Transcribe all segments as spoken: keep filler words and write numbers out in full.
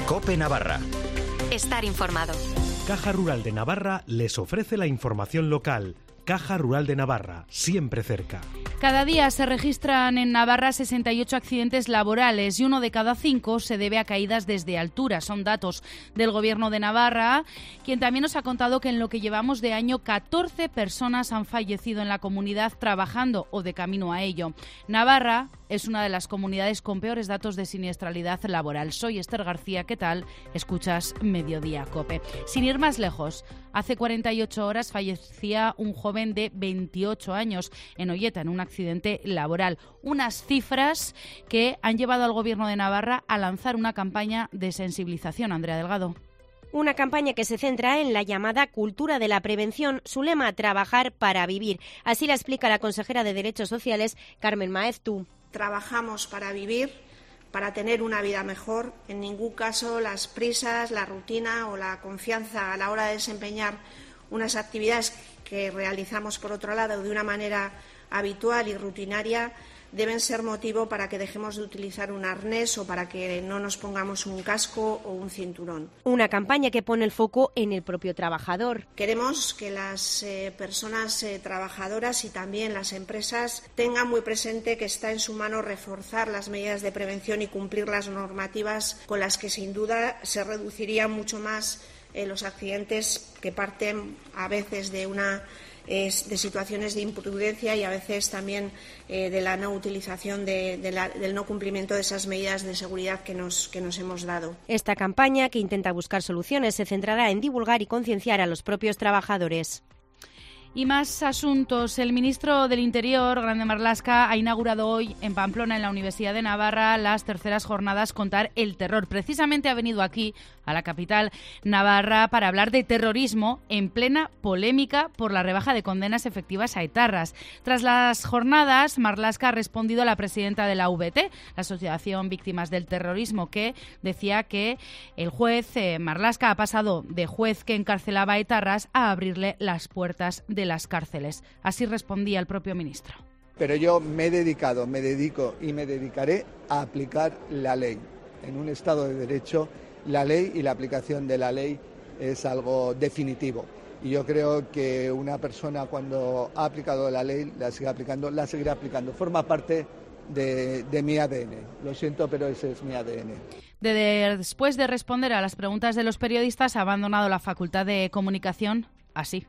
COPE Navarra. Estar informado. Caja Rural de Navarra les ofrece la información local. Caja Rural de Navarra, siempre cerca. Cada día se registran en Navarra sesenta y ocho accidentes laborales y uno de cada cinco se debe a caídas desde altura. Son datos del Gobierno de Navarra, quien también nos ha contado que en lo que llevamos de año catorce personas han fallecido en la comunidad trabajando o de camino a ello. Navarra es una de las comunidades con peores datos de siniestralidad laboral. Soy Esther García, ¿qué tal? Escuchas Mediodía COPE. Sin ir más lejos, hace cuarenta y ocho horas fallecía un joven de veintiocho años en Olleta en un accidente laboral. Unas cifras que han llevado al Gobierno de Navarra a lanzar una campaña de sensibilización. Andrea Delgado. Una campaña que se centra en la llamada cultura de la prevención, su lema, trabajar para vivir. Así la explica la consejera de Derechos Sociales, Carmen Maeztu. Trabajamos para vivir, para tener una vida mejor. En ningún caso las prisas, la rutina o la confianza a la hora de desempeñar unas actividades que realizamos, por otro lado, de una manera habitual y rutinaria, deben ser motivo para que dejemos de utilizar un arnés o para que no nos pongamos un casco o un cinturón. Una campaña que pone el foco en el propio trabajador. Queremos que las eh, personas eh, trabajadoras y también las empresas tengan muy presente que está en su mano reforzar las medidas de prevención y cumplir las normativas con las que sin duda se reducirían mucho más eh, los accidentes que parten a veces de una Es de situaciones de imprudencia y a veces también eh, de la no utilización, de, de la, del no cumplimiento de esas medidas de seguridad que nos, que nos hemos dado. Esta campaña, que intenta buscar soluciones, se centrará en divulgar y concienciar a los propios trabajadores. Y más asuntos. El ministro del Interior, Grande Marlaska, ha inaugurado hoy en Pamplona, en la Universidad de Navarra, las terceras jornadas Contar el Terror. Precisamente ha venido aquí, a la capital navarra, para hablar de terrorismo en plena polémica por la rebaja de condenas efectivas a etarras. Tras las jornadas, Marlaska ha respondido a la presidenta de la U V T, la Asociación Víctimas del Terrorismo, que decía que el juez eh, Marlaska ha pasado de juez que encarcelaba a etarras a abrirle las puertas de de las cárceles. Así respondía el propio ministro. Pero yo me he dedicado, me dedico y me dedicaré a aplicar la ley. En un Estado de Derecho, la ley y la aplicación de la ley es algo definitivo. Y yo creo que una persona, cuando ha aplicado la ley, la sigue aplicando, la seguirá aplicando. Forma parte de, de mi A D N. Lo siento, pero ese es mi A D N. De, de, después de responder a las preguntas de los periodistas, ha abandonado la Facultad de Comunicación así.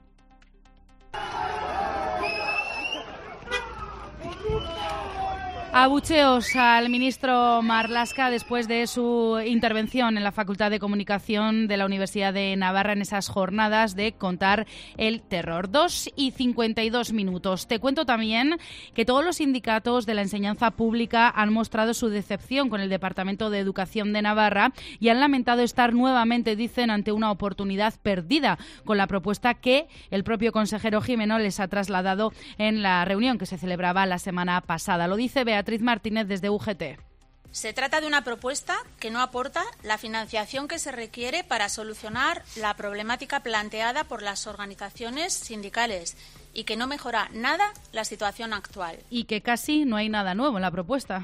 Abucheos al ministro Marlaska después de su intervención en la Facultad de Comunicación de la Universidad de Navarra en esas jornadas de Contar el Terror. Dos y cincuenta y dos minutos. Te cuento también que todos los sindicatos de la enseñanza pública han mostrado su decepción con el Departamento de Educación de Navarra y han lamentado estar nuevamente, dicen, ante una oportunidad perdida con la propuesta que el propio consejero Gimeno les ha trasladado en la reunión que se celebraba la semana pasada. Lo dice Beatriz Beatriz Martínez desde U G T. Se trata de una propuesta que no aporta la financiación que se requiere para solucionar la problemática planteada por las organizaciones sindicales y que no mejora nada la situación actual. Y que casi no hay nada nuevo en la propuesta.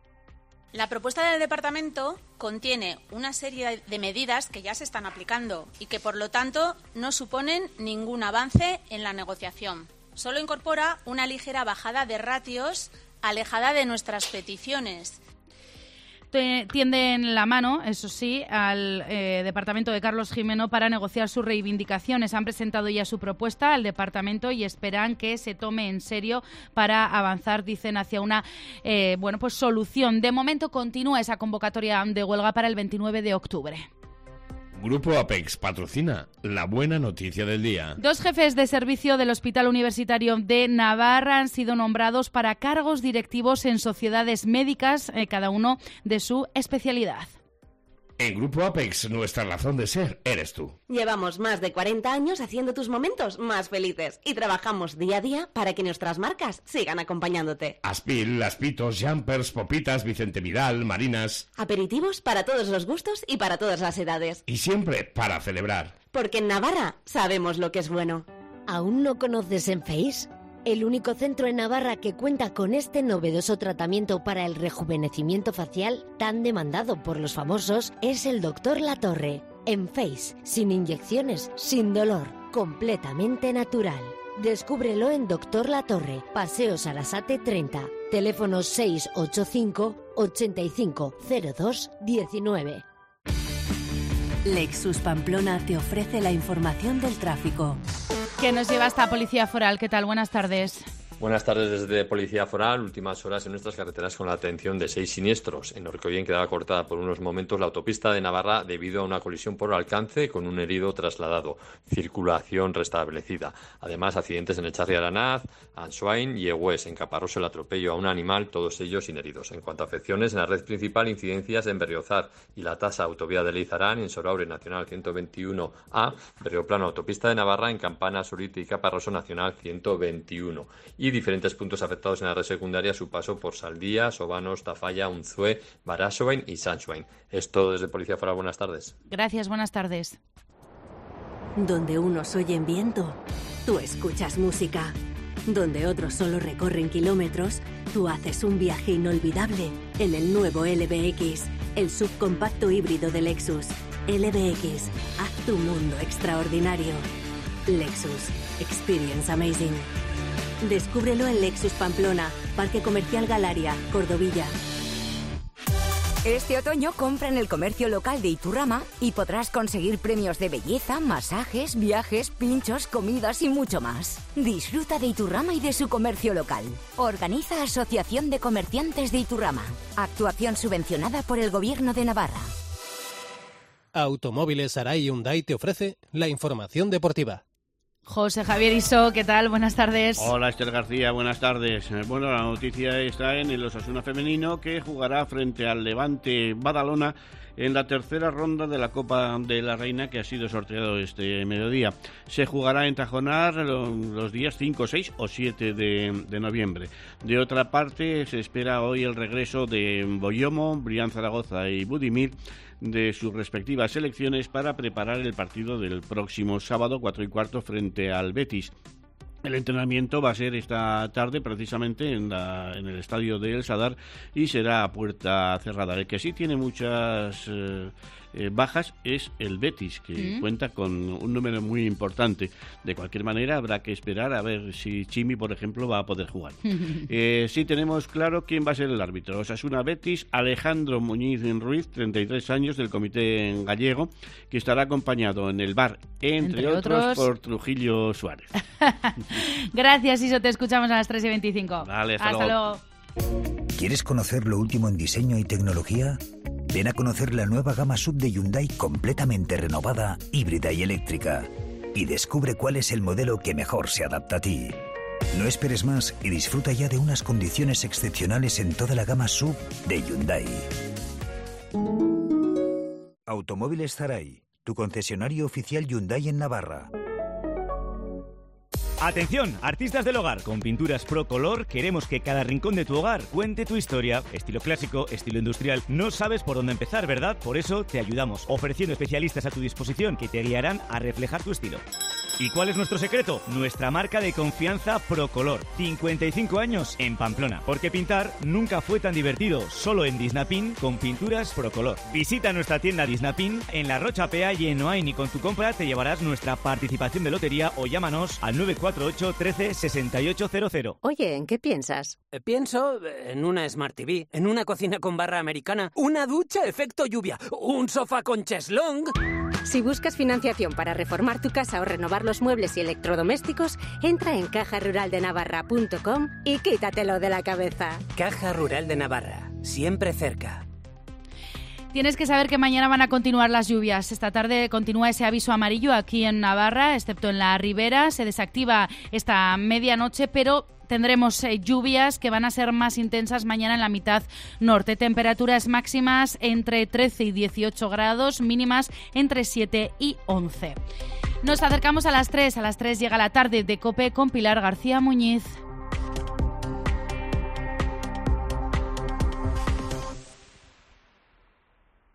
La propuesta del departamento contiene una serie de medidas que ya se están aplicando y que, por lo tanto, no suponen ningún avance en la negociación. Solo incorpora una ligera bajada de ratios alejada de nuestras peticiones. Tienden la mano, eso sí, al eh, departamento de Carlos Gimeno para negociar sus reivindicaciones. Han presentado ya su propuesta al departamento y esperan que se tome en serio para avanzar, dicen, hacia una eh, bueno, pues solución. De momento continúa esa convocatoria de huelga para el veintinueve de octubre. Grupo Apex patrocina la buena noticia del día. Dos jefes de servicio del Hospital Universitario de Navarra han sido nombrados para cargos directivos en sociedades médicas, eh, cada uno de su especialidad. En Grupo Apex, nuestra razón de ser eres tú. Llevamos más de cuarenta años haciendo tus momentos más felices y trabajamos día a día para que nuestras marcas sigan acompañándote. Aspil, Laspitos, Jumpers, Popitas, Vicente Vidal, Marinas. Aperitivos para todos los gustos y para todas las edades. Y siempre para celebrar. Porque en Navarra sabemos lo que es bueno. ¿Aún no conoces Enphase? El único centro en Navarra que cuenta con este novedoso tratamiento para el rejuvenecimiento facial tan demandado por los famosos es el doctor Latorre. En Face, sin inyecciones, sin dolor, completamente natural. Descúbrelo en Doctor Latorre, Paseo Sarasate treinta, teléfono seis ocho cinco, ochenta y cinco, cero dos, diecinueve. Lexus Pamplona te ofrece la información del tráfico. ¿Qué nos lleva hasta Policía Foral? ¿Qué tal? Buenas tardes. Buenas tardes desde Policía Foral. Últimas horas en nuestras carreteras con la atención de seis siniestros. En Orcollén quedaba cortada por unos momentos la autopista de Navarra debido a una colisión por alcance con un herido trasladado. Circulación restablecida. Además, accidentes en Echarri Aranaz, Answain y Egués. En Caparrós el atropello a un animal, todos ellos sin heridos. En cuanto a afecciones, en la red principal, incidencias en Berriozar y la tasa autovía de Leizarán, en Soraure Nacional ciento veintiuno A, Berrioplano autopista de Navarra, en Campana, Sorite y Caparroso Nacional ciento veintiuno. Y diferentes puntos afectados en la red secundaria a su paso por Saldía, Sobanos, Tafalla, Unzué, Barasoain y Sanchoain. Es todo desde Policía Foral. Buenas tardes. Gracias, buenas tardes. Donde unos oyen viento, tú escuchas música. Donde otros solo recorren kilómetros, tú haces un viaje inolvidable en el nuevo L B X, el subcompacto híbrido de Lexus. L B X, haz tu mundo extraordinario. Lexus, experience amazing. Descúbrelo en Lexus Pamplona, Parque Comercial Galaria, Cordovilla. Este otoño compra en el comercio local de Iturrama y podrás conseguir premios de belleza, masajes, viajes, pinchos, comidas y mucho más. Disfruta de Iturrama y de su comercio local. Organiza Asociación de Comerciantes de Iturrama. Actuación subvencionada por el Gobierno de Navarra. Automóviles Arai Hyundai te ofrece la información deportiva. José Javier Iso, ¿qué tal? Buenas tardes. Hola, Esther García, buenas tardes. Bueno, la noticia está en el Osasuna femenino, que jugará frente al Levante Badalona en la tercera ronda de la Copa de la Reina, que ha sido sorteado este mediodía. Se jugará en Tajonar los días cinco, seis o siete de, de noviembre. De otra parte, se espera hoy el regreso de Boyomo, Brián Zaragoza y Budimir de sus respectivas selecciones para preparar el partido del próximo sábado, cuatro y cuarto, frente al Betis. El entrenamiento va a ser esta tarde precisamente en, la, en el estadio de El Sadar y será a puerta cerrada. El que sí tiene muchas eh, eh, bajas es el Betis, que ¿Mm? cuenta con un número muy importante. De cualquier manera, habrá que esperar a ver si Chimi, por ejemplo, va a poder jugar. eh, sí tenemos claro quién va a ser el árbitro. Osasuna Betis, Alejandro Muñiz Ruiz, treinta y tres años, del comité gallego, que estará acompañado en el V A R, entre, entre otros, otros, por Trujillo Suárez. Gracias, Iso. Te escuchamos a las tres y veinticinco. Vale, hasta, hasta luego. luego. ¿Quieres conocer lo último en diseño y tecnología? Ven a conocer la nueva gama sub de Hyundai completamente renovada, híbrida y eléctrica. Y descubre cuál es el modelo que mejor se adapta a ti. No esperes más y disfruta ya de unas condiciones excepcionales en toda la gama sub de Hyundai. Automóviles Zaray, tu concesionario oficial Hyundai en Navarra. Atención, artistas del hogar, con Pinturas Pro Color queremos que cada rincón de tu hogar cuente tu historia. Estilo clásico, estilo industrial, no sabes por dónde empezar, ¿verdad? Por eso te ayudamos, ofreciendo especialistas a tu disposición que te guiarán a reflejar tu estilo. ¿Y cuál es nuestro secreto? Nuestra marca de confianza Procolor. cincuenta y cinco años en Pamplona. Porque pintar nunca fue tan divertido. Solo en Disnapin con Pinturas Procolor. Visita nuestra tienda Disnapin en La Rocha Pea y en Oain, y con tu compra te llevarás nuestra participación de lotería o llámanos al nueve cuatro ocho, trece, sesenta y ocho cero cero. Oye, ¿en qué piensas? Eh, pienso en una Smart T V, en una cocina con barra americana, una ducha efecto lluvia, un sofá con cheslong. Si buscas financiación para reformar tu casa o renovar los muebles y electrodomésticos, entra en caja rural de navarra punto com y quítatelo de la cabeza. Caja Rural de Navarra, siempre cerca. Tienes que saber que mañana van a continuar las lluvias. Esta tarde continúa ese aviso amarillo aquí en Navarra, excepto en la ribera. Se desactiva esta medianoche, pero tendremos eh, lluvias que van a ser más intensas mañana en la mitad norte. Temperaturas máximas entre trece y dieciocho grados, mínimas entre siete y once. Nos acercamos a las tres. A las tres llega la tarde de COPE con Pilar García Muñiz.